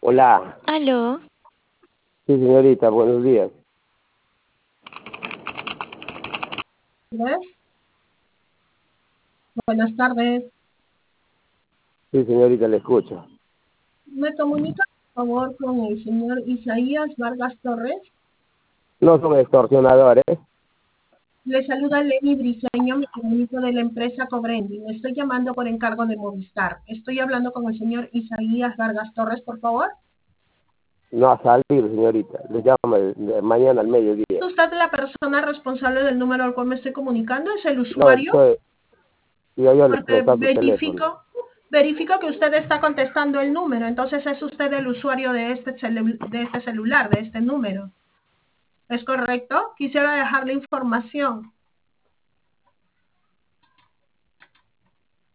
Hola, Aló, sí señorita, buenos días. ¿Ves? Buenas tardes. Sí señorita, le escucho. ¿Me comunica, por favor, con el señor Isaías Vargas Torres? No son extorsionadores. Le saluda Lenny Briceño, me comunico de la empresa Cobrendi. Me estoy llamando por encargo de Movistar. Estoy hablando con el señor Isaías Vargas Torres, por favor. No ha salido señorita. Le llamo mañana al mediodía. ¿Es usted la persona responsable del número al cual me estoy comunicando? ¿Es el No, usuario? yo le Porque paso el teléfono. verifico que usted está contestando el número. Entonces es usted el usuario de este celular, de este número. ¿Es correcto? Quisiera dejarle información.